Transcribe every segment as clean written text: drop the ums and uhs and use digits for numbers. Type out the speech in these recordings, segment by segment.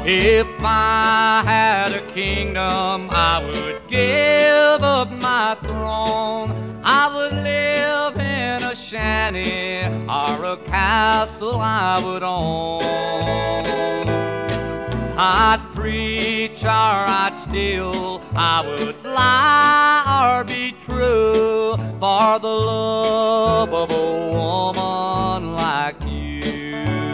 If I had a kingdom, I would give up my throne. I would live in a shanty or a castle I would own. I'd preach or I'd steal, I would lie or be true for the love of a woman like you.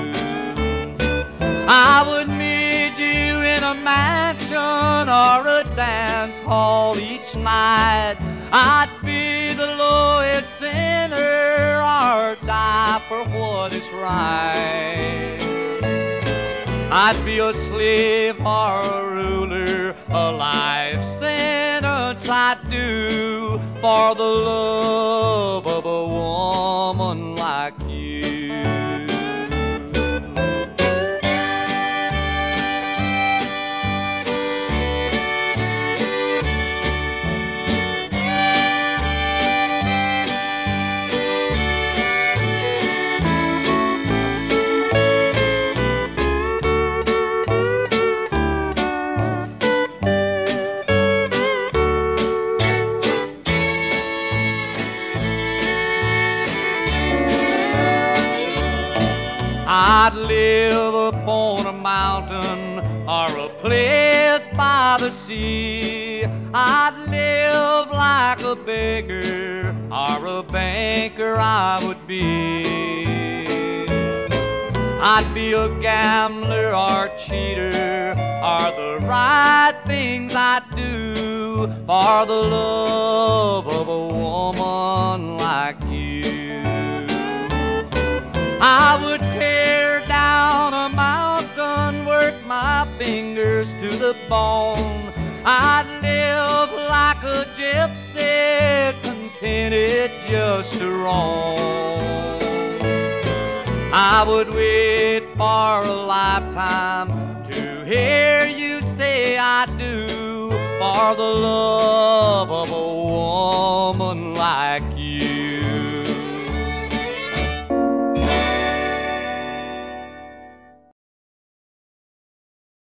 I would meet you in a mansion or a dance hall each night. I'd be the lowest sinner or die for what is right. I'd be a slave or a ruler, a life sentence I'd do for the love of a woman like you. I'd live upon a mountain or a place by the sea. I'd live like a beggar or a banker I would be. I'd be a gambler or cheater or the right things I'd do for the love of a woman like you. I would tear down a mountain, work my fingers to the bone. I'd live like a gypsy, contented just to roam. I would wait for a lifetime to hear you say I do for the love of a woman like you.